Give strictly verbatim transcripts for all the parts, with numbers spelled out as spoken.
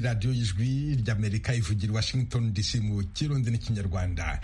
radiyo y'ijwi ry'Amerika ivugira Washington D C mu Kirundi n'Ikinyarwanda.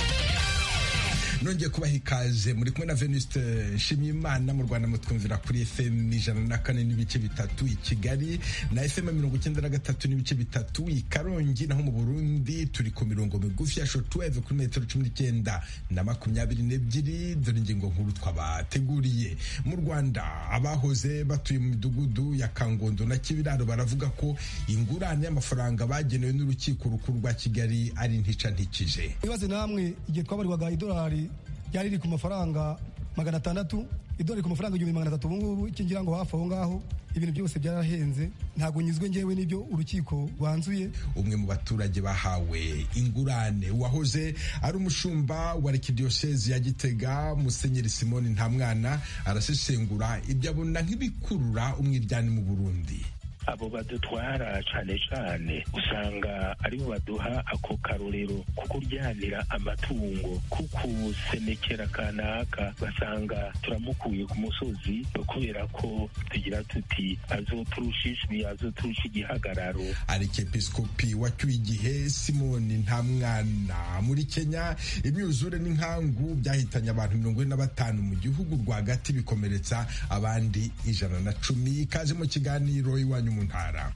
Nongeye kubaha ikaze muri kumwe na Venuste Nshimiyimana. Mu Rwanda mutwumvira kuri F M ijana na kane n'ibice bitatu i Kigali na F M mirongo icyenda na gatatu n'ibice bitatu i Karongi, naho mu Burundi turi ku mirongo migufi ya shortwave kuri metero cumi n'icyenda na makumyabiri n'ebyiri. Dore ingingo nkuru twabateguriye. Mu Rwanda abahoze batuye mu midugudu ya Kangondo na Kibiraro baravuga ko ingurane y'amafaranga bagenewe n'urukiko rukuru rwa Kigali ari ntica ntikije. Ibaze namwe igihe twabarirwaga idolari yari iri ku mafaranga magana atandatu, idolari ku mafaranga igihumbi magana atatu. Ubu ngubu ikingira ngo hafi aho ngaho ibintu byose byarahenze. Ntabwo nyizwe ngewe n'ibyo urukiko rwanzuye. Umwe mu baturage bahawe ingurane wahoze ari umushumba wa Arkidiocese ya Gitega, Musenyeri Simoni Ntamwana, arasesengura ibyo abona nk'ibikurura umwiryane mu Burundi. Abo badutwara cane cane usanga aribo baduha ako karorero kukuryanira amatungo, kukusemekera kanaka, basanga turamukuye ku musozi kubera ko tugira tuti azoturusha ijwi, azoturusha igihagararo. Arikepiskopi wacyuye igihe Simoni Ntamwana. Muri Kenya imyuzure n'inkangu byahitanye abantu mirongo ine na batanu mu gihugu rwagati, bikomeretsa abandi ijana na cumi. Kaze mu kiganiro iwanyu mu ntara.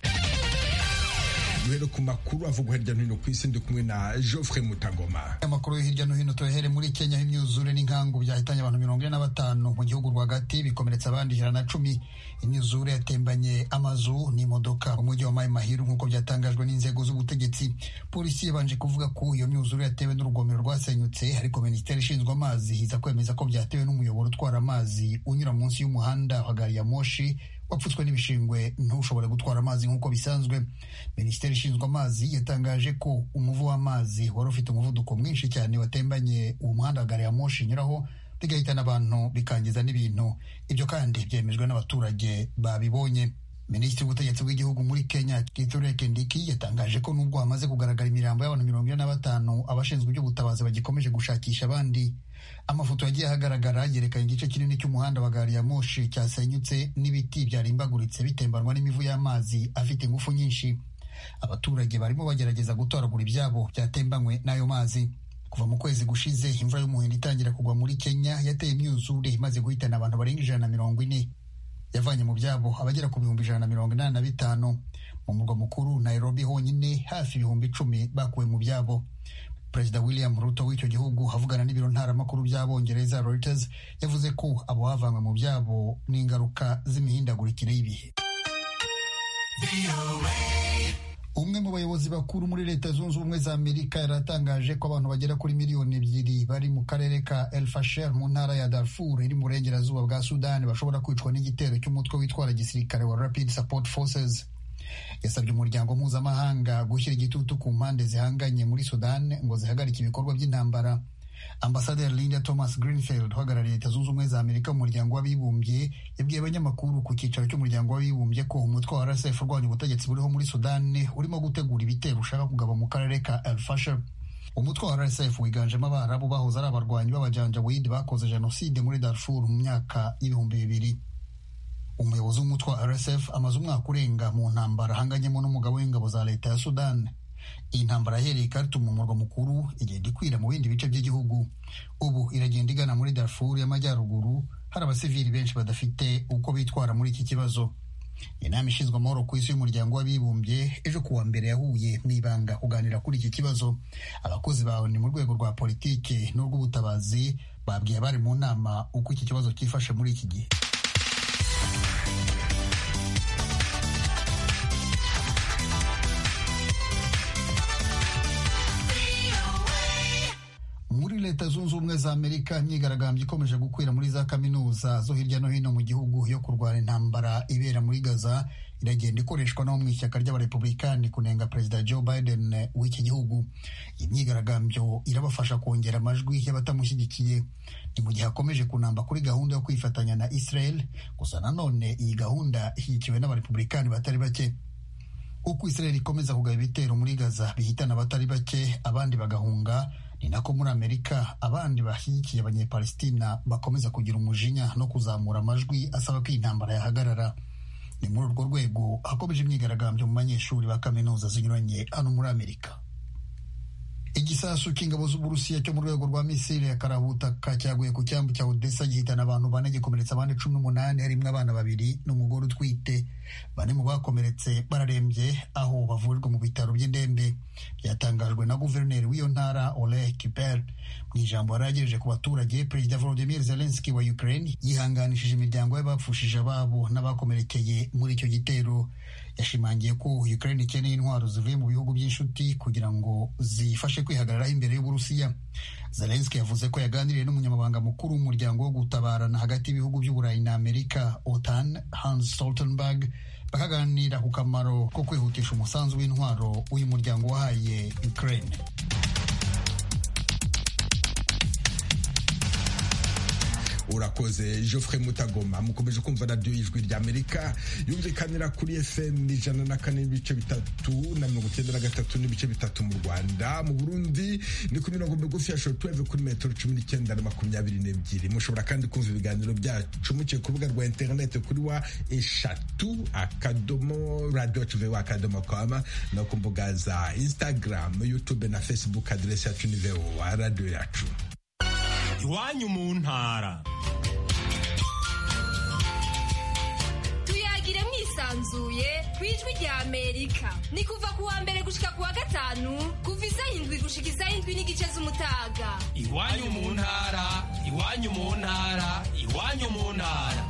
Duhere ku makuru avugwa hirya no hino ku isi, ndi kumwe na Geoffrey Mutagoma. Amakuru yo hirya no hino tuhere muri Kenya. Imyuzure n'inkangu byahitanye abantu mirongo ine na batanu mu gihugu rwagati, bikomeretsa abandi ijana na cumi. Imyuzure yatembanye amazu n'imodoka mu mujyi wa Mai Mahiru nk'uko byatangajwe n'inzego z'ubutegetsi. Polisi yabanje kuvuga ko iyo myuzure yatewe n'urugomero rwasenyutse, ariko minisiteri ishinzwe amazi iza kwemeza ko byatewe n'umuyoboro utwara amazi unyura munsi y'umuhanda wa gari ya moshi wapfutswe n'ibishingwe ntushobore gutwara amazi nk'uko bisanzwe. Minisiteri ishinzwe amazi yatangaje ko umuvu w'amazi wari ufite umuvuduko mwinshi cyane watembanye uwo muhanda wa gari ya moshi inyuraho, bigahitana abantu bikangiza n'ibintu. Ibyo kandi byemejwe n'abaturage babibonye. Minisitiri w'ubutegetsi bw'igihugu muri Kenya, Kithure Kindiki, yatangaje ko nubwo hamaze kugaragara imirambo y'abantu mirongo ine na batanu, abashinzwe iby'ubutabazi bagikomeje gushakisha abandi. Amafoto yagiye ahagaragara yerekana igice kinini cy'umuhanda wa gari ya moshi cyasenyutse n'ibiti byarimbaguritse bitembanwa n'imivu y'amazi afite ingufu nyinshi. Abaturage barimo bagerageza gutoragura ibyabo byatembanywe n'ayo mazi. Kuva mu kwezi gushize imvura y'umuhindo itangira kugwa muri Kenya yateye imyuzure imaze guhitana abantu barenga ijana na mirongo ine. Yavanye mu byabo abagera ku bihumbi ijana na mirongo inani na bitanu. Mu murwa mukuru Nairobi honyine hafi ibihumbi icumi bakuwe mu byabo. Perezida William Ruto w'icyo gihugu avugana n'ibiro ntaramakuru by'Abongereza Reuters yavuze ko abo bavanywe mu byabo n'ingaruka z'imihindagurikire y'ibihe. Umwe mu bayobozi bakuru muri Leta Zunze Ubumwe za Amerika yaratangaje ko abantu bagera kuri miliyoni ebyiri bari mu karere ka El Fasher mu ntara ya Darfur iri mu burengerazuba bwa Sudani bashobora kwicwa n'igitero cy'umutwe witwara gisirikare wa Rapid Support Forces. Yasabye umuryango mpuzamahanga gushyira igitutu ku mpande zihanganye muri Sudan ngo zihagarike ibikorwa by'intambara. Ambasaderi Linda Thomas Greenfield uhagarariye Leta Zunze Ubumwe za Amerika mu muryango w'abibumbye yabwiye abanyamakuru ku cyicaro cy'umuryango w'abibumbye ko umutwe wa R S F urwanya ubutegetsi buriho muri Sudan urimo gutegura ibitero ushaka kugaba mu karere ka El Fasher. Umutwe wa R S F wiganjemo Abarabu bahoze ari abarwanyi b'abajanjawid bakoze jenoside muri Darfur mu myaka y'ibihumbi bibiri. Umuyobozi w'umutwe wa R S F amaze umwaka urenga mu ntambara ahanganyemo n'umugabo w'ingabo za leta ya Sudan. Iyi ntambara yahereye i Khartoum mu murwa mukuru, igenda ikwira mu bindi bice by'igihugu. Ubu iragenda igana muri Darfur y'amajyaruguru, hari abasivili benshi badafite uko bitwara muri iki kibazo. Inama ishinzwe amahoro ku isi y'umuryango w'abibumbye ejo kuwa mbere yahuye mu ibanga kuganira kuri iki kibazo. Abakozi bawe ni mu rwego rwa politike n'urw'ubutabazi babwiye abari mu nama uko iki kibazo cyifashe muri iki gihe. Muri Leta Zunze Ubumwe za Amerika imyigaragambyo ikomeje gukwira muri za kaminuza zo hirya no hino mu gihugu yo kurwanya intambara ibera muri Gaza iragenda ikoreshwa no mu ishyaka ry'abarepublikani kunenga Perezida Joe Biden w'iki gihugu. Iyi myigaragambyo irabafasha kongera amajwi y'abatamushyigikiye. Ni mu gihe hakomeje kunamba kuri gahunda yo kwifatanya na Israel, gusa nanone iyi gahunda ishyigikiwe n'abarepublikani batari bake. Uko Israel ikomeza kugaba ibitero muri Gaza bihitana abatari bake abandi bagahunga, ni nako muri Amerika abandi bashyigikiye abanyepalestina bakomeza kugira umujinya no kuzamura amajwi asaba ko intambara yahagarara. ni muri urwo rwego hakomeje imyigaragambyo mu banyeshuri ba kaminuza zinyuranye hano muri Amerika. Igisasu cy'ingabo z'Uburusiya cyo mu rwego rwa misile ya karabutaka cyaguye ku cyambu cya Odessa gihitana abantu bane gikomeretsa abandi cumi n'umunani harimo abana babiri n'umugore utwite. Bane mu bakomeretse bararembye aho bavurirwa mu bitaro by'indembe. Byatangajwe na guverineri w'iyo ntara Oleg Kiper. Mu ijambo yaragejeje ku baturage, Perezida Volodymyr Zelensky wa Ukraine yihanganishije imiryango y'abapfushije ababo n'abakomerekeye muri icyo gitero. Yashimangiye ko Ukraine ikeneye intwaro zivuye mu bihugu by'inshuti kugira ngo zifashe kwihagararaho imbere y'Uburusiya. Zelensky yavuze ko yaganiriye n'umunyamabanga mukuru w'umuryango wo gutabarana hagati y'ibihugu by'Uburayi na Amerika OTAN Hans Stoltenberg, bakaganira ku kamaro ko kwihutisha umusanzu w'intwaro uyu muryango wahaye Ukraine. Urakoze Geoffrey Mutagoma. Mukomeje kumva radio y'Ijwi ry'Amerika yumvikanira kuri F M ijana na kane n'ibice bitatu na mirongo icyenda na gatatu n'ibice bitatu mu Rwanda. Mu Burundi ni ku mirongo migufi ya shortwave kuri metero cumi n'icyenda na makumyabiri n'ebyiri. Mushobora kandi kumva ibiganiro byacu muciye ku rubuga rwa internet kuri wa eshatu akadomo radio tv akadomo com no ku mbuga za Instagram, YouTube na Facebook. Adresse yacu ni V O A radio yacu. Iwanyu mu ntara. Tuyagire mwisanzuye kwijwi rya Amerika. Ni kuva ku wa mbere gushika ku wa gatanu kuva isaha indwi gushika isaha indwi n'igice z'umutaga. Iwanyu mu ntara, iwanyu mu ntara, iwanyu mu ntara.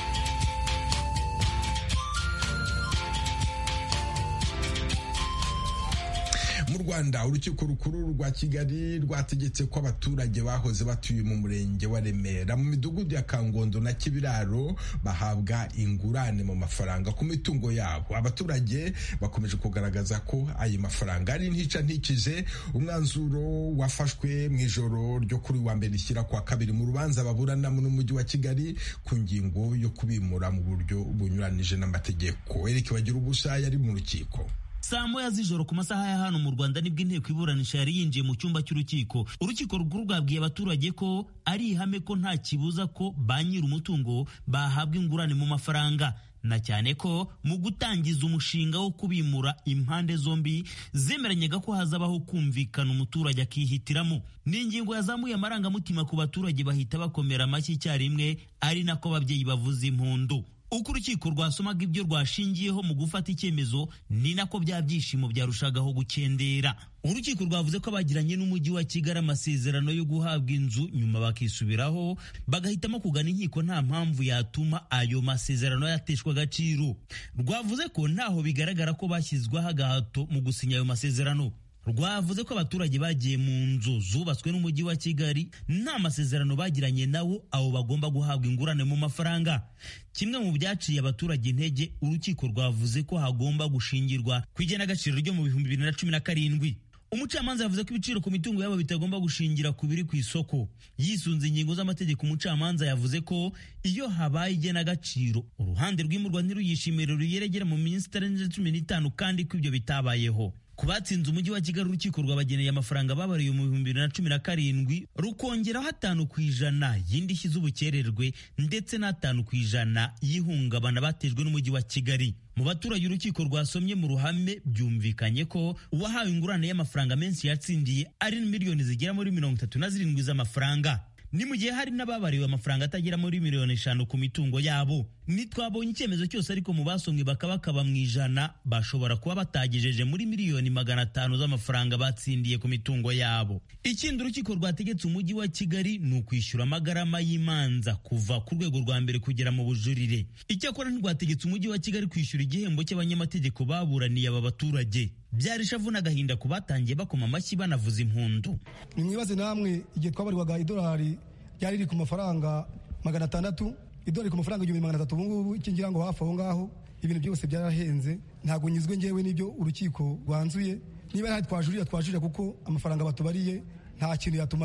Mu Rwanda urukiko rukuru rwa Kigali rwategetse ko abaturage bahoze batuye mu murenge wa Remera mu midugudu ya Kangondo na Kibiraro bahabwa ingurane mu mafaranga ku mitungo yabo. Abaturage bakomeje kugaragaza ko ayo mafaranga ari ntica ntikize. Umwanzuro wafashwe mu ijoro ryo kuri wa mbere ishyira kwa kabiri mu rubanza baburana mu mujyi wa Kigali ku ngingo yo kubimura mu buryo bunyuranije n'amategeko. Eric Bagira ubusa yari mu rukiko. Saa moya z'ijoro ku masaha ya hano mu Rwanda nibwo inteko iburanisha yari yinjiye mu cyumba cy'urukiko. Urukiko rukuru rwabwiye abaturage ko ari ihame ko nta kibuza ko ba nyiri umutungo bahabwa ingurane mu mafaranga, na cyane ko mu gutangiza umushinga wo kubimura impande zombi zemeranyaga ko hazabaho kumvikana umuturage akihitiramo. Ni ingingo yazamuye amarangamutima ku baturage bahita bakomera amashyi icyarimwe, ari nako ababyeyi bavuza impundu. Uko urukiko rwasomaga ibyo rwashingiyeho mu gufata icyemezo, ni nako bya byishimo byarushagaho gukendera. Urukiko rwavuze ko abagiranye n'umujyi wa Kigali amasezerano yo guhabwa inzu nyuma bakisubiraho bagahitamo kugana inkiko nta mpamvu yatuma ayo masezerano yateshwa agaciro. Rwavuze ko ntaho bigaragara ko bashyizweho agahato mu gusinya ayo masezerano. Rwavuze ko abaturage bagiye mu nzu zubatswe n'umujyi wa Kigali nta masezerano bagiranye nawo, abo bagomba guhabwa ingurane mu mafaranga. Kimwe mu byaciye abaturage intege, urukiko rwavuze ko hagomba gushingirwa ku igenagaciro ryo mu bihumbi bibiri na cumi na karindwi. Umucamanza yavuze ko ibiciro ku mitungo yabo bitagomba gushingira ku biri ku isoko. Yisunze ingingo z'amategeko, umucamanza yavuze ko iyo habaye igenagaciro uruhande rw'imurwa ntiruyishimire ruyeregera mu minsi itarenze cumi n'itanu kandi ko ibyo bitabayeho. Ku batsinze umujyi wa Kigali, urukiko rwabageneye amafaranga babariye mu bihumbi bibiri na cumi na karindwi rukongeraho atanu ku ijana y'indishyi z'ubukererwe ndetse n'atanu ku ijana y'ihungabana batejwe n'umujyi wa Kigali. Mu baturage urukiko rwasomye mu ruhame byumvikanye ko uwahawe ingurane y'amafaranga menshi yatsindiye ari miliyoni zigera muri mirongo itatu na zirindwi z'amafaranga. Ni mu gihe hari n'ababariwe amafaranga atagera muri miliyoni eshanu ku mitungo yabo. Nitwabonye icyemezo cyose ariko mu basomwe bakabakaba mu ijana bashobora kuba batagejeje muri miliyoni magana atanu z'amafaranga batsindiye ku mitungo yabo. Ikindi urukiko rwategetse umujyi wa Kigali ni ukwishyura amagarama y'imanza kuva ku rwego rwa mbere kugera mu bujurire. Icyakora ntirwategetse umujyi wa Kigali kwishyura igihembo cy'abanyamategeko baburaniye aba baturage. Byari ishavu n'agahinda ku batangiye bakoma amashyi banavuza impundu. Nimwibaze namwe igihe twabarirwaga idolari ryari riri ku mafaranga magana atandatu, idolari ku mafaranga igihumbi magana atatu. Ubu ngubu ikingira ngo hafi aho ngaho ibintu byose byarahenze. Ntabwo nyizwe ngewe n'ibyo urukiko rwanzuye. Niba hari twajurira twajurira kuko amafaranga batubariye nta kintu yatumarira.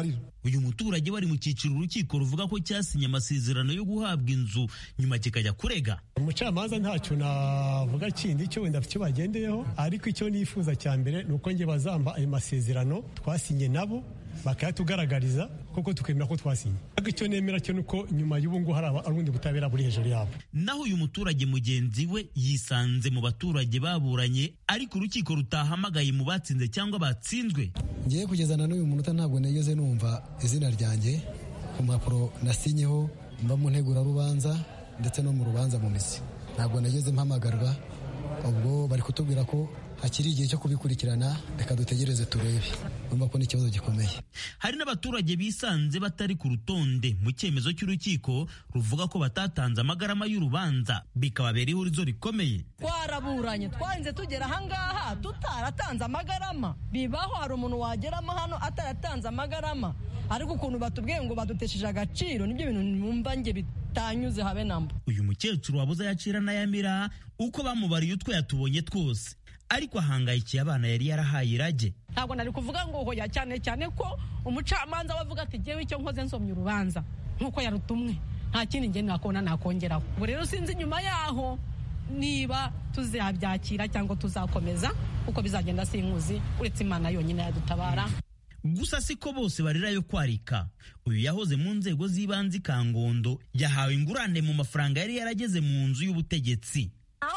uyu muturage wari mu cyiciro urukiko ruvuga ko cyasinye amasezerano yo guhabwa inzu nyuma kikajya kurega. Umucamanza ntacyo navuga kindi cyo wenda icyo bagendeyeho, ariko icyo nifuza cya mbere ni uko nge bazamba ayo masezerano twasinye nabo bakayatugaragariza koko tukemera ko twasinye. Ariko icyo nemera cyo nuko nyuma y'ubu ngo hari abundi butabera buri hejuru yabo. Naho uyu muturage mugenzi we yisanze mu baturage baburanye, ariko urukiko rutahamagaye mu batsinze cyangwa batsinzwe. Ngiye kugeza na n'uyu munota ntabwo nigeze numva izina ryanjye ku mpapuro nasinyeho mba mu ntegura rubanza ndetse no mu rubanza mu mizi. Ntabwo nageze mpamagarwa, ubwo bari kutubwira ko hakiri igihe cyo kubikurikirana, reka dutegereze turebe. Urumva ko n'ikibazo gikomeye. Hari n'abaturage bisanze batari ku rutonde mu cyemezo cy'urukiko ruvuga ko batatanze amagarama y'urubanza, bikababera ihurizo rikomeye. Twaraburanye twarinze tugera ahangaha tutaratanze amagarama. Bibaho hari umuntu wageramo hano ataratanze amagarama, ariko ukuntu batubwiye ngo badutesheje agaciro nibyo bintu numva nge bitanyuze habe namba. Uyu mukecuru wabuze yacira na yamira uko bamubariye utwo yatubonye twose, ariko ahangayikiye abana yari yarahaye irage. Ntabwo nari kuvuga ngo hoya, cyane cyane ko umucamanza wavuga ati jewe icyo nkoze nsomye urubanza nkuko yarutumwe, nta kindi nge nakona nakongeraho. Ubu rero sinzi nyuma yaho niba tuzabyakira cyangwa tuzakomeza uko bizagenda, sinkuzi, uretse Imana yonyine yadutabara. Gusa siko bose barira yo kwarika. Uyu yahoze mu nzego z'ibanze Kangondo yahawe ingurane mu mafaranga yari yarageze mu nzu y'ubutegetsi.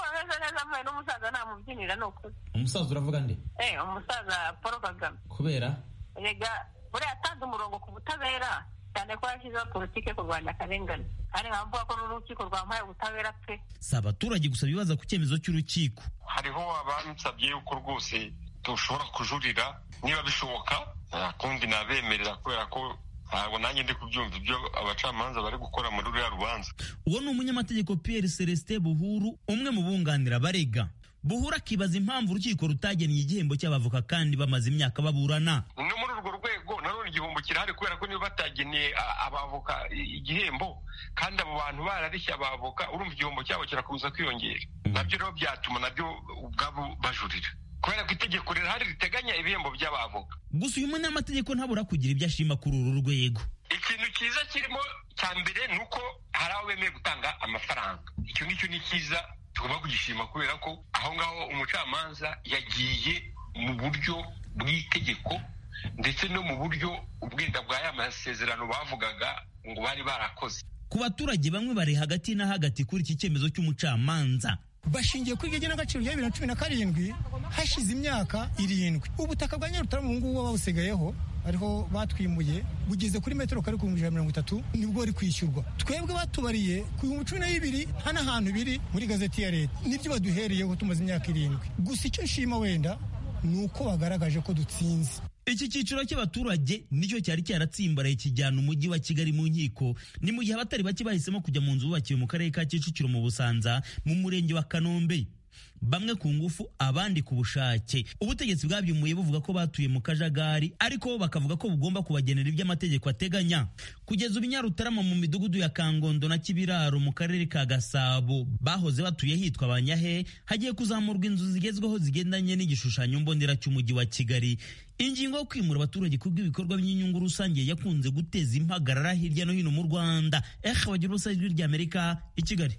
N'umusaza namubyinira nuko. Umusaza uravuga nde? Eh, umusaza Paul Kagame. Kubera Erega buriya atanze umurongo ku butabera, cyane ko yashyizeho politike kurwanya akarengane. Hari nkamvuga ko n'urukiko rwampaye ubutabera pe. Si abaturage gusa bibaza ku cyemezo cy'urukiko. Hariho abansabye yuko rwose dushobora kujurira niba bishoboka, kundi nabemerera kubera ko ntabwo nanjye ndi kubyumva ibyo abacamanza bari gukora muri ruriya rubanza. Uwo ni umunyamategeko Pierre Celestin Buhuru, umwe mu bunganira barega. Buhuru akibaza impamvu urukiko rutagennye igihembo cy'abavoka kandi bamaze imyaka baburana. No muri urwo rwego nanone igihombo kirahari kubera ko niba batagennye abavoka igihembo kandi abo bantu bararishya abavoka, urumva igihombo cyabo kirakomeza kwiyongera. Nabyo rero byatuma nabyo ubwabo bajurira, kubera ko itegeko rirahari riteganya ibihembo by'abavoka. Gusa uyu munyamategeko ntabura kugira ibyo ashima kuri uru rwego. Ikintu cyiza kirimo cya mbere ni uko hari aho bemeye gutanga amafaranga. Icyo ngicyo ni cyiza, tugomba kugishima kubera ko aho ngaho umucamanza yagiye mu buryo bw'itegeko ndetse no mu buryo ubwenda bwa ya masezerano bavugaga ngo bari barakoze. Ku baturage bamwe bari hagati na hagati kuri iki cyemezo cy'umucamanza. Bashingiye kuri igena agaciro ya bibiri na cumi na karindwi hashize imyaka irindwi. Ubutaka bwa Nyarutarama ubu ngubu babusigayeho, ariho batwimuye bugeze kuri metero kare ku bihumbi ijana na mirongo itatu, nibwo bari kwishyurwa. Twebwe batubariye ku bihumbi cumi na bibiri hano ahantu biri muri gazeti ya leta, nibyo baduhereyeho tumaze imyaka irindwi. Gusa icyo nshima wenda ni uko bagaragaje ko dutsinze. Iki cyiciro cy'abaturage nicyo cyari cyaratsimbaraye kijyana umujyi wa Kigali mu nkiko, ni mu gihe abatari bake bahisemo kujya mu nzu bubakiwe mu karere ka Kicukiro mu Busanza mu murenge wa Kanombe. Bamwe ku ngufu, abandi ku bushake. Ubutegetsi bwabyumuye buvuga ko batuye mu kajagari, ariko bakavuga ko bugomba kubagenera ibyo amategeko ateganya. Kugeza ubu Nyarutarama mu midugudu ya Kangondo na Kibiraro mu karere ka Gasabo bahoze batuye hitwa Banyahe, hagiye kuzamurwa inzu zigezweho zigendanye n'igishushanyo mbonera cy'umujyi wa Kigali. Ingingo yo kwimura abaturage kubw'ibikorwa by'inyungu rusange yakunze guteza impagarara hirya no hino mu Rwanda. Eh, bagira ubusa ijwi ry'Amerika i Kigali.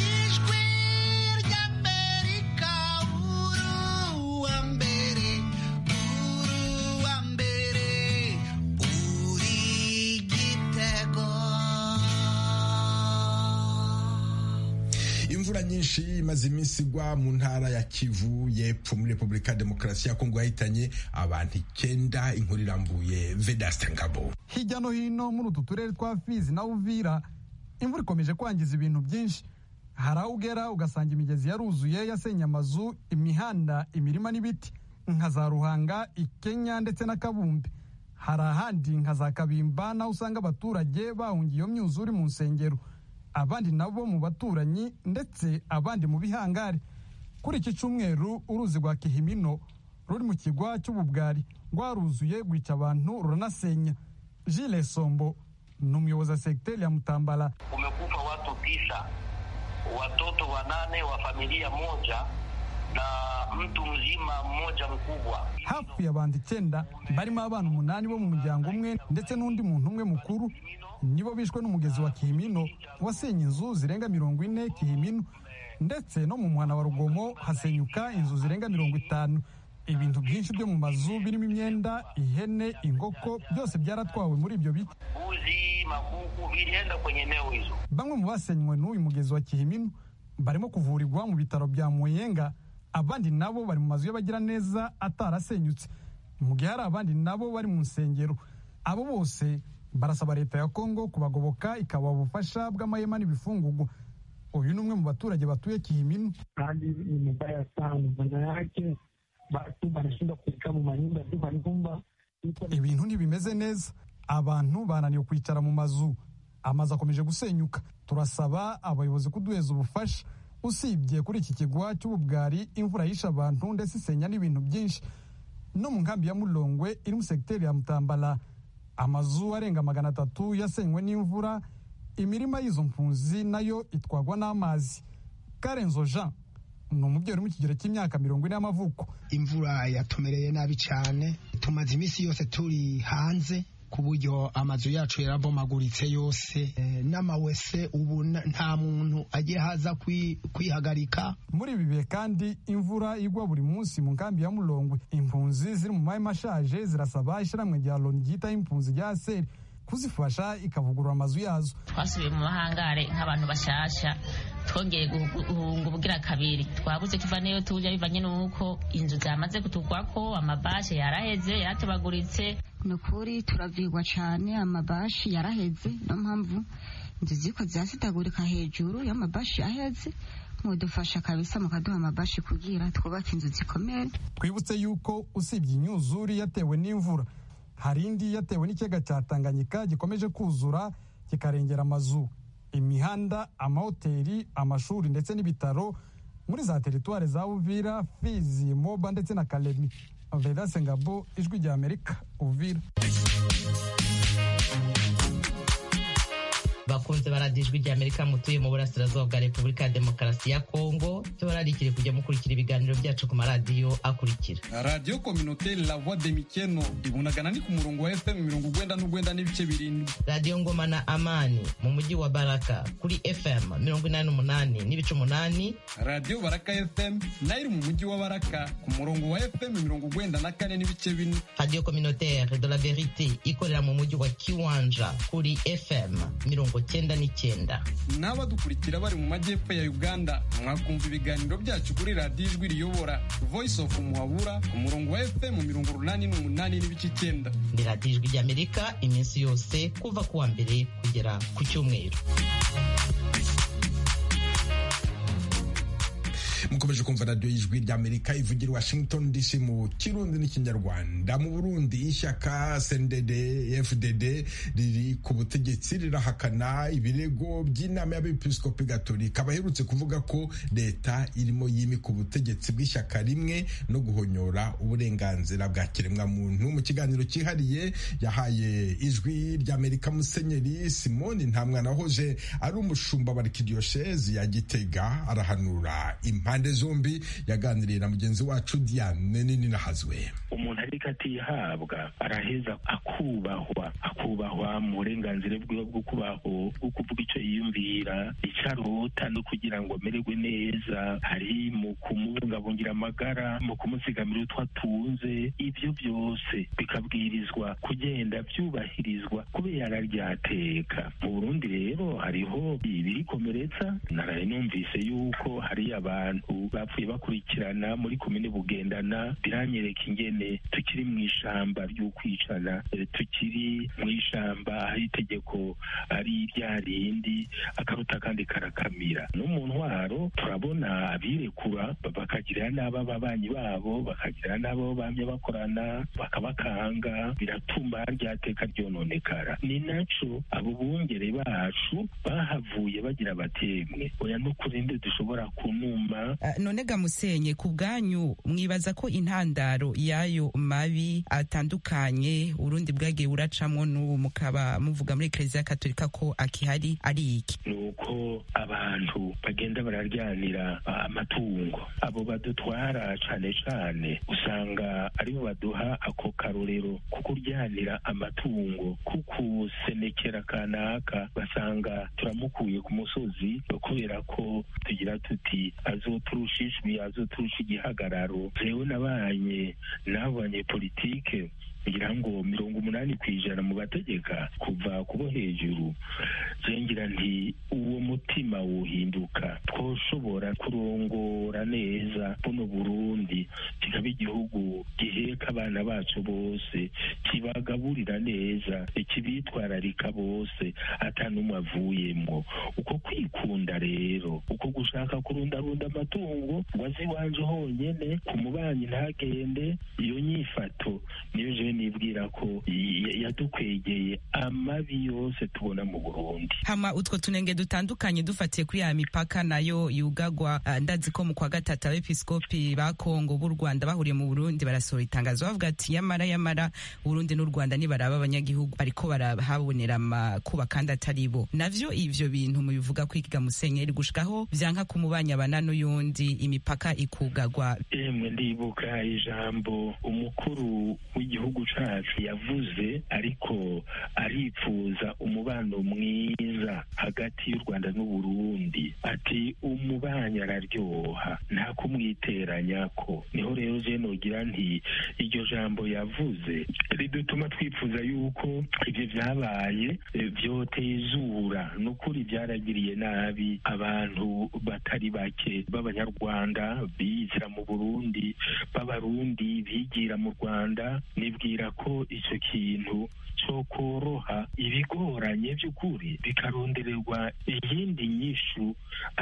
Imvura nyinshi imaze iminsi igwa mu ntara ya Kivu y'Epfo muri Repubulika ya Demokarasi ya Kongo yahitanye abantu icyenda. Inkuru irambuye Vedaste Ngabo. Hirya no hino muri utu turere twa Fizi na Uvira imvura ikomeje kwangiza ibintu byinshi. Hari aho ugera ugasanga imigezi yaruzuye yasenye amazu, imihanda, imirima n'ibiti nka za Ruhanga, Ikenya ndetse na Kabumbi. Hari ahandi nka za Kabimba naho usanga abaturage bahungiye iyo myuzure mu nsengero, abandi nabo mu baturanyi ndetse abandi mu bihangari. Kuri iki cyumweru uruzi rwa Kihimino ruri mu kigwa cy'Ububwari rwaruzuye rwica abantu ruranasenya. Gilles Sombo ni umuyobozi wa sekiteri ya Mutambala. Kumekufa watu tisa, watoto wanane wa familia moja na mtu mzima mmoja mkubwa. Hafi y'abantu icyenda barimo abana umunani bo mu muryango umwe ndetse n'undi muntu umwe mukuru nibo bishwe n'umugezi wa Kihimino wasenye inzu zirenga mirongo ine Kihimino, ndetse no mu muhana wa Rugomo hasenyuka inzu zirenga mirongo itanu. Ibintu byinshi byo mu mazu birimo imyenda, ihene, inkoko byose byaratwawe muri ibyo biti. Uzi makuku vilienda kwenye eneo hizo. Bamwe mu basenywe n'uyu mugezi wa Kihimino barimo kuvurirwa mu bitaro bya Muyenga, abandi nabo bari mu mazu y'abagira neza atarasenyutse, mu gihe hari abandi nabo bari mu nsengero. Abo bose barasaba leta ya Kongo kubagoboka ikabaha ubufasha bw'amahema n'ibifungurwa. Uyu ni umwe mu baturage batuye Kihimino. Hali ni mbaya sana, maana yake batu banashinda kukaa mu manyumba ziva nyumba. Ibintu ntibimeze neza, abantu bananiwe kwicara mu mazu, amazu akomeje gusenyuka. Turasaba abayobozi kuduheza ubufasha. Usibye kuri iki kigwa cy'ububwari, imvura yisha abantu ndetse isenya n'ibintu byinshi. No mu nkambi ya Mulongwe iri mu sekiteri ya Mutambala, amazu arenga magana atatu yasenywe n'imvura, imirima y'izo mpunzi nayo itwagwa n'amazi. Karenzo Jean ni umubyeyi uri mu kigero cy'imyaka mirongo ine y'amavuko. Imvura yatumereye nabi cyane, tumaze iminsi yose turi hanze ku buryo amazu yacu yarabomaguritse yose, e, n'amawese ubu nta muntu agiye haza kwihagarika. Muri ibi bihe kandi imvura igwa buri munsi mu nkambi ya Mulongwe. Impunzi ziri mu mahema ashaje zirasaba ishyirahamwe rya Loni ryitaho impunzi rya Seri kuzifasha ikavugurura amazu yazo. Twasubiye mu mahangare nk'abantu bashasha, twongeye guhunga ubugira kabiri, twabuze tuva neyo tujya bivanye n'uko inzu zamaze kutugwako, amabashe yaraheze yaratabaguritse. Nukuri turavigwa cyane, amabashi yaraheze, no mpamvu inzu ziko zasitagurika hejuru y'amabashi yaheze. Mudufasha kabisa mukaduha amabashi kugira twubake inzu zikomeye. Twibutse yuko usibye inyuzuri yatewe n'imvura, hari indi yatewe n'ikiyaga cya Tanganyika gikomeje kuzura kikarengera amazu, imihanda, amahoteli, amashuri ndetse n'ibitaro muri za teritwari za Uvira, Fizi, Moba ndetse na Kalemi. Vedaste Ngabo, Ijwi rya Amerika, Uvira. Bakunze baradiye Ijwi rya Amerika mutuye mu burasirazuba bwa Repubulika ya Demokarasi ya Kongo, tubararikire kujya mukurikira ibiganiro byacu ku maradiyo akurikira: Radio Communautaire La Voix de Mikeno ibunagana ni ku murongo wa F M mirongo ugwenda n'ugwenda n'ibice birindwi. Radio Ngoma na Amani mu mujyi wa Baraka kuri F M mirongo inani n'umunani n'ibice umunani. Radio Baraka F M nayo iri mu mujyi wa Baraka ku murongo wa F M mirongo ugwenda na kane n'ibice bine. Radio Communautaire de la Verite ikorera mu mujyi wa Kiwanja kuri F M mirongo cyenda n'icyenda. N'abadukurikira bari mu majyepfo ya Uganda mwakumva ibiganiro byacu kuri Radio Ijwi riyobora Voice of Muhabura ku murongo wa F M mirongo urunani n'umunani n'ibice icyenda. Ni Radio Ijwi ry'Amerika iminsi yose kuva kuwa mbere kugera ku cyumweru. mukomeje kumva radio y'Ijwi ry'Amerika ivugira Washington D C mu Kirundi n'Ikinyarwanda. Mu Burundi ishyaka C N D D F D D riri ku butegetsi rirahakana ibirego by'inama y'abepiskopi gatolika baherutse kuvuga ko leta irimo yimika ubutegetsi bw'ishyaka rimwe no guhonyora uburenganzira bwa kiremwa muntu. Mu kiganiro cyihariye yahaye Ijwi ry'Amerika Musenyeri Simoni Ntamwana wahoje ari umushumba wa Arkidiocese ya Gitega arahanura impande zombi. Yaganiriye na mugenzi wacu Diane Nini Nahazwe. Umuntu ariko atihabwa araheza akubahwa akubahwa mu burenganzira bwiwe bwo kubaho bwo kuvuga icyo yiyumvira, icyo arota no kugira ngo amererwe neza, hari mu kumubungabungira amagara, mu kumusigamira utwo atunze. Ibyo byose bikabwirizwa kugenda byubahirizwa kubera ryateka. Mu Burundi rero hariho ibirikomeretsa. Naraye numvise yuko hari abantu bapfuye bakurikirana muri komine Bugendana. Biranyereka ingene tukiri mu ishamba ry'ukwicana, tukiri mu ishamba hari itegeko ari rya rindi akaruta kandi karakamira. No mu ntwaro turabona abirekura bakagirira n'aba ababanyi babo, bakagirira n'abo bamye bakorana bakabakanga, biratuma ryateka ryononekara. Ni naco abo bungere bacu bahavuye bagira batemwe oya no kurinde dushobora kunuma buzima. Uh, none ga Musenye, ku bwanyu mwibaza ko intandaro yayo mabi atandukanye Urundi bwagiye uracamwo n'ubu mukaba muvuga muri Eklezia Katolika ko akihari ari iki? Nuko abantu bagenda bararyanira amatungo, abo badutwara cane cane usanga aribo baduha ako karorero kukuryanira amatungo, kukusenekera kanaka basanga turamukuye ku musozi kubera ko tugira tuti azoturusha ijwi, azoturusha igihagararo. Jewe nabanye n'abo banyepolitike kugira ngo mirongo umunani kw'ijana mu bategeka kuva kubo hejuru, zengira nti uwo mutima wohinduka, twoshobora kurongora neza buno Burundi kikaba igihugu giheka abana bacu bose, kibagaburira neza, ikibitwararika bose atanumwe avuyemwo. Uko kwikunda rero, uko gushaka kurundarunda amatungo ngo azi iwanje honyene, ku mubanyi ntagende, iyo nyifato niyo je nibwira ko yadukwegeye amabi yose tubona mu Burundi. Hama utwo tunenge dutandukanye dufatiye kuri ya mipaka nayo yugagwa, uh, ndazi ko mu kwa gatatu abepiskopi ba Kongo b'u Rwanda bahuriye mu Burundi barasohora itangazo bavuga ati yamara yamara Burundi n'u Rwanda nibaraba abanyagihugu bariko barahabonera amakuba kandi atari bo. Navyo ivyo bintu mubivuga kwikiga Musenyeri gushikaho vyanka kumubanya banano yundi imipaka ikugagwa. Emwe ndibuka ijambo umukuru w'igihugu cacu yavuze, ariko aripfuza umubano mwiza hagati y'u Rwanda n'u Burundi, ati umubanya araryoha nta kumwiteranyako. Niho rero je nogira nti iryo jambo yavuze ridutuma twipfuza yuko ivyo vyabaye vyotezura, nukuri vyaragiriye nabi abantu batari bake b'Abanyarwanda bizira mu Burundi, b'Abarundi bigira mu Rwanda. Nibwira ko ico kintu cyo koroha ibigoranye by'ukuri bikarondererwa iyindi nyishu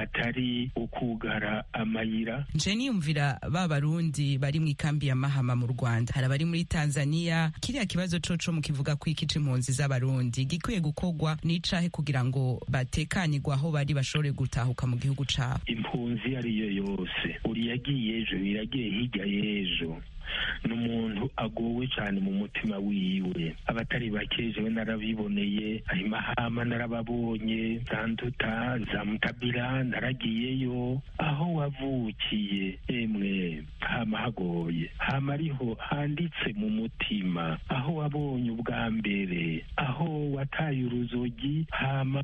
atari ukugara amayira. nje niyumvira ba Barundi bari mu ikambi ya Mahama mu Rwanda, hari abari muri Tanzania. Kiriya kibazo coco mu kivuga ko ikice impunzi z'Abarundi gikwiye gukogwa n'icahe kugira ngo batekanirwa aho bari bashobore gutahuka mu gihugu cabo. Impunzi ariyo yose, uri yagiye ejo, iragiye hirya y'ejo, n'umuntu agowe cyane mu mutima wiwe. Abatari bake jewe narabiboneye, ayo Mahama narababonye, za Nduta, za Mutabira naragiyeyo. Aho wavukiye emwe hama hagoye, hama ariho handitse mu mutima, aho wabonye ubwa mbere, aho wataye uruzogi hama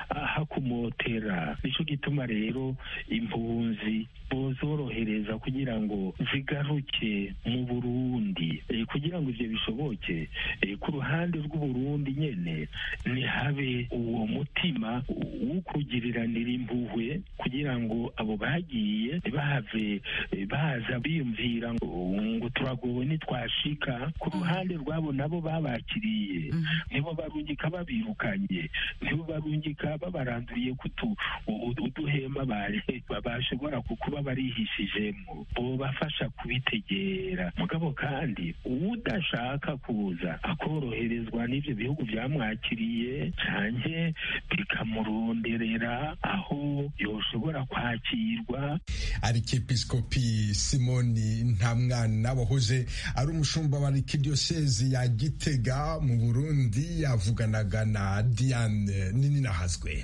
hakumotera. Nico gituma rero impunzi bozorohereza kugira ngo zigaruke mu Burundi, e, kugira ngo ivyo bishoboke, e, ku ruhande rw'u Burundi nyene nihabe uwo mutima w'ukugiriranira impuhwe, kugira ngo abo bagiye bahave baza biyumvira ngo, ngo turagowe nitwashika. Ku ruhande rwabo nabo babakiriye, nibo barungika babirukanye, nibo barungika babaranduye kutu uduhema bari bashobora kukuba barihishijemo, bo bafasha kubitegera. Mugabo kandi udashaka kuza akoroherezwa n'ivyo bihugu vyamwakiriye canke bikamuronderera aho yoshobora kwakirwa. Arikepiskopi Simoni Ntamwana wahoze ari umushumba wa Arkidiocese ya Gitega mu Burundi yavuganaga na Diane Nininahazwe.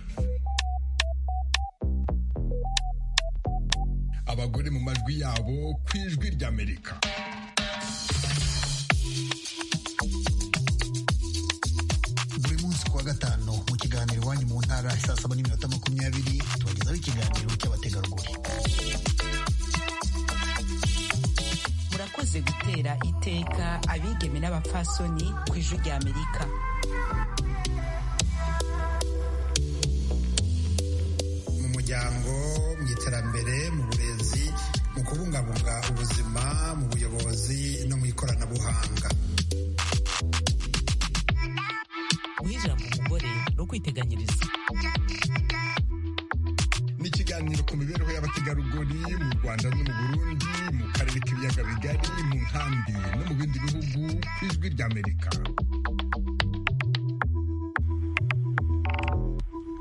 Abagore mu majwi yabo ku ijwi ry'Amerika. Buri munsi kuwa gatanu mu kiganiro iwanyu mu ntara saa saba n'iminota makumyabiri tubagezaho ikiganiro cy'abategarugori. Murakoze gutera iteka abigeme n'abapfasoni ku ijwi ry'Amerika. Mu muryango, mu iterambere, mu burezi, mu kubungabunga ubuzima, mu buyobozi no mu ikoranabuhanga. Guha ijambo umugore no kwiteganyiriza. Ni ikiganiro ku mibereho y'abategarugori mu Rwanda no mu Burundi, mu karere k'ibiyaga bigari, mu nkambi no mu bindi bihugu ku ijwi ry'Amerika.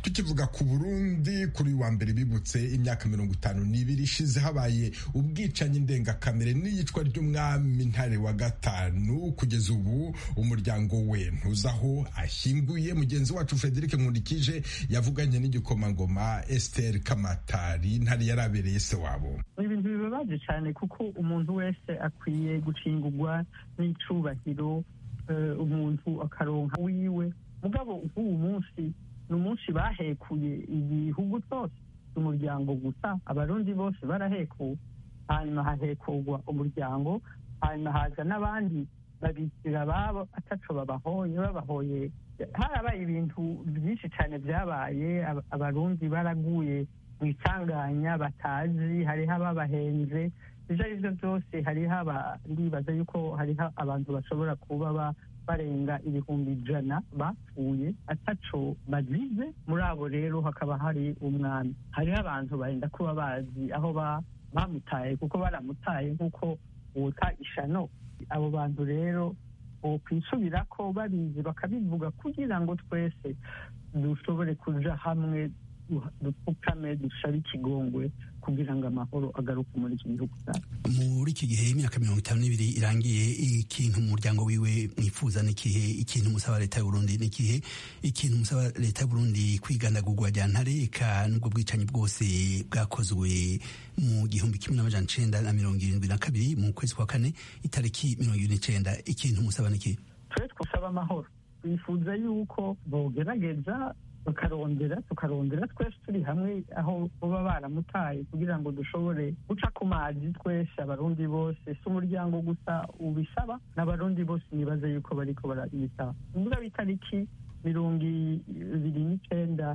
tukivuga ku Burundi kuri wa mbere bibutse imyaka mirongo itanu n'ibiri ishize habaye ubwicanyi ndengakamere n'iyicwa ry'umwami Ntare wa gatanu. Kugeza ubu umuryango we ntuzaho ashyinguye. Mugenzi wacu Frederic Nkundikije yavuganye n'igikomangoma Esther Kamatari. Ntare yarabereye se wabo. Ibintu bibabaje cyane kuko umuntu wese akwiye gucingurwa n'icubahiro, umuntu akaronka wiwe. Mugabo uyu munsi ni umunsi bahekuye igihugu cyose, umuryango gusa. Abarundi bose barahekuwe, hanyuma hahekurwa umuryango, hanyuma haza n'abandi babikira babo ataco babahoye babahoye. Harabaye ibintu byinshi cyane byabaye. Abarundi baraguye mu isanganya batazi, hariho ababahenze. Ivyo ari byo byose hariho ndibaza yuko hariho abantu bashobora kuba barenga ibihumbi ijana bapfuye ataco bazize. Muri abo rero hakaba hari umwami. Hariho abantu barenda kuba bazi aho bamutaye kuko baramutaye nk'uko wota ishano. Abo bantu rero bokwisubira ko babizi bakabivuga kugira ngo twese dushobore kuja hamwe, dupfukame, dusabe ikigongwe kugira ngo amahoro agaruke muri iki gihugu cyacu. Muri iki gihe imyaka mirongo itanu n'ibiri irangiye, ikintu umuryango wiwe mwifuza n'ikihe? Ikintu musaba leta y'u Burundi n'ikihe? Ikintu musaba leta y'u Burundi kwigandagurwa rya Ntare, eka n'ubwo bwicanyi bwose bwakozwe mu gihumbi kimwe n'amajana icenda na mirongo irindwi na kabiri mu kwezi kwa kane itariki mirongo irindwi n'icenda, ikintu musaba n'ikihe? Twe twusaba amahoro, twifuza yuko bogerageza tukarondera tukarondera twese turi hamwe aho baba baramutaye kugira ngo dushobore guca ku mazi twese, abarundi bose. Si umuryango gusa ubisaba, n'abarundi bose nibaze yuko bariko barabisaba. Muri itariki mirongo ibiri n'icenda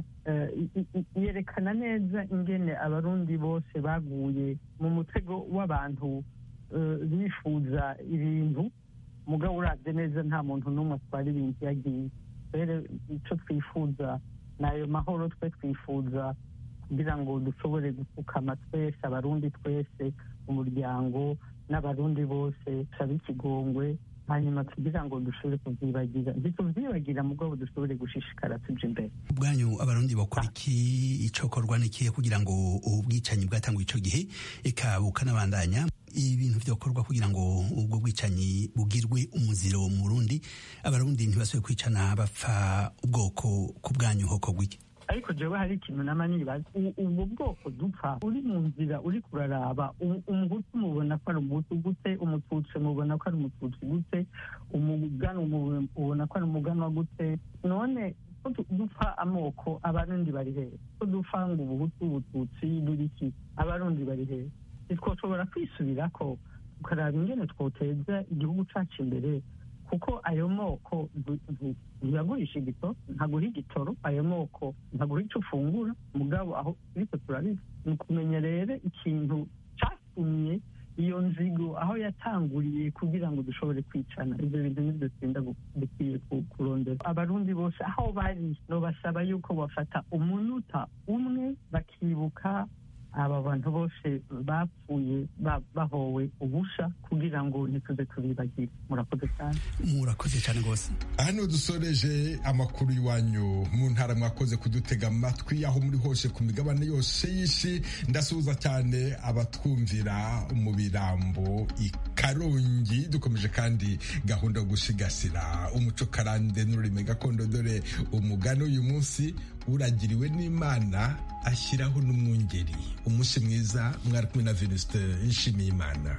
yerekana neza ingene abarundi bose baguye mu mutego w'abantu bifuza ibintu, mugabo uravye neza nta muntu n'umwe atwara ibintu yagiye. Rero ico twifuza nayo mahoro, twe twifuza kugira ngo dushobore gupfukama twese, abarundi twese, umuryango n'abarundi bose, sabe ikigongwe, hanyuma kugira ngo dushobore kuvyibagira ntituvyibagira, mugabo dushobore gushishikara tuja imbere. Ubwanyu abarundi bakora iki? Icokorwa n'ikihe kugira ngo ubwicanyi bwatanguye ico gihe eka bukanabandanya? Ibintu vyokorwa kugira ngo ubwo bwicanyi bugirwe umuziro mu Burundi, abarundi ntibasubire kwicana bapfa ubwoko. Ku bwanyu hokorwa iki? Ariko jewe hari ikintu nama nibaza, ubwo bwoko dupfa uri mu nzira uri kuraraba, umuhutu mubona ko ari umuhutu gute, umututsi mubona ko ari umututsi gute, umugano mubona ko ari umuganwa gute. None ko dupfa amoko, abarundi bari hehe? Ko dupfa ngo ubuhutu ubututsi buriki, abarundi bari hehe? Twoshobora kwisubirako tukaraba ingene twoteza igihugu cacu imbere, kuko ayo moko ntiyagurisha igitoro, ntagura igitoro. Ayo moko ntagura ico ufungura, mugabo aho ariko turabizi. Ni ukumenya rero ikintu catumye iyo nzigo aho yatanguriye kugira ngo dushobore kwicana. Ivyo bintu nivyo twenda dukwiye kurondera. Abarundi bose aho bari nobasaba yuko bafata umunota umwe bakibuka aba bantu bose bapfuye bahowe ubusha kugira ngo ntituze tubibagire. Murakoze cyane. Murakoze cyane rwose. Hano dusoreje amakuru iwanyu mu ntara. Mwakoze kudutega amatwi aho muri hose ku migabane yose y'isi. Ndasuhuza cyane abatwumvira mu Birambo, i Karongi. Dukomeje kandi gahunda yo gusigasira umuco karande n'ururimi gakondo, dore umugani uyu munsi uragiriwe n'Imana ashyiraho n'umwungeri. Umunsi mwiza. Mwari kumwe na Venuste Nshimiyimana.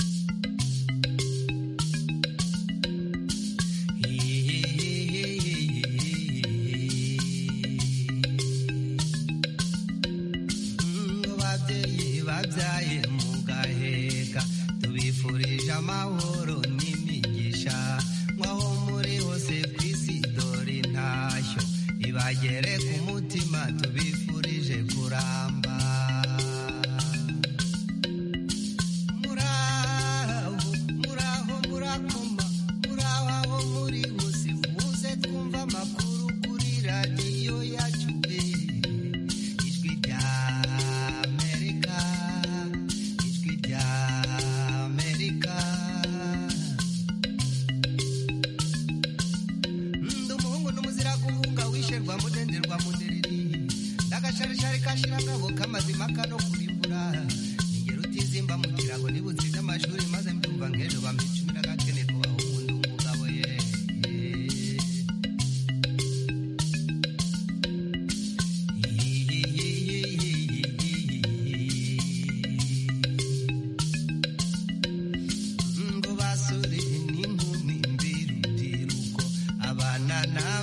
Babyeyi babyaye mugaheka, tubifurije amahoro n'imigisha, mwaho muri hose ku isi dore intashyo ibagere ku mutima, tubifurije kuramba. Muraho muraho murakoma, muraho aho muri hose, muze twumva amakuru kuri radiyo yacu, ijwi rya Amerika, ijwi rya Amerika. Ndi umuhungu n'umuzira guhunga, wisherwa mudenderwa mudereri, agasharishari kashira ngabo kamazima kano kurimbura ingero utizimba mu kirago nibutsize amashuri maze mbyumva nk'ejo bamicumi n'agakene kubaho umuntu umugabo ye ngo basore n'inkumi mbirubyiruko abana na